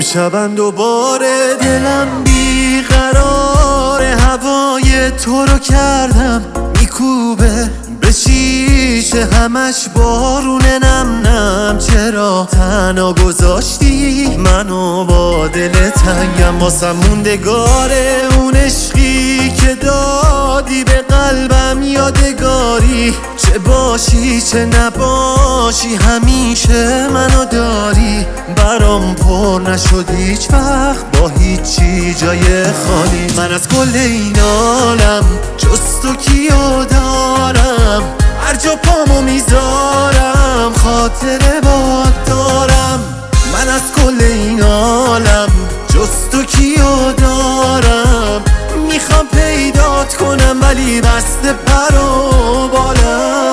امشبم دوباره دلم بیقرار، هوای تو رو کردم میکوبه به شیشه، همش بارونه نم نم. چرا تنها گذاشتی منو با دل تنگم؟ واسم موندگاره اون عشقی که دادی به قلبم، یادگاری. چه باشی چه نباشی همیشه منو داری. برام پر نشد هیچ وقت با هیچی جای خالی. من از کل این عالم جز تو کیو دارم؟ هر جا پامو میذارم خاطره باد دارم. من از کل این عالم جز تو کیو دارم؟ میخوام پیدات کنم ولی بسته پر و بالم.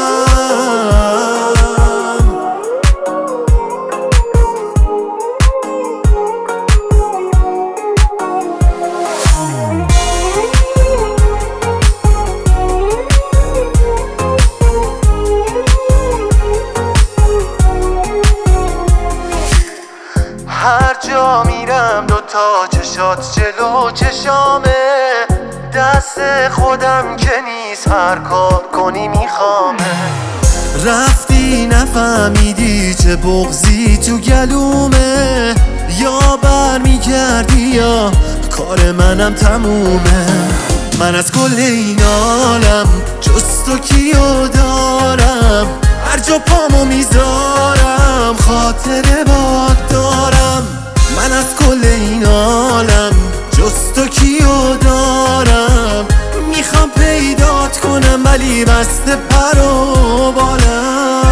هر جا میرم دوتا چشات جلو چشامه، دست خودم که نیست هر کار کنی میخوامه. رفتی نفهمیدی چه بغضی تو گلومه، یا برمیگردی یا کار منم تمومه. من از کل این عالم جز تو کیو دارم؟ هر جا پامو میذارم خاطره باد دارم. من از کل این عالم جز تو کیو دارم؟ میخوام پیدات کنم ولی بسته پر و بالم.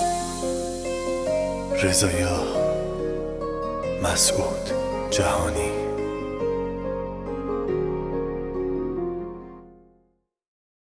رضا مسعود جهانی.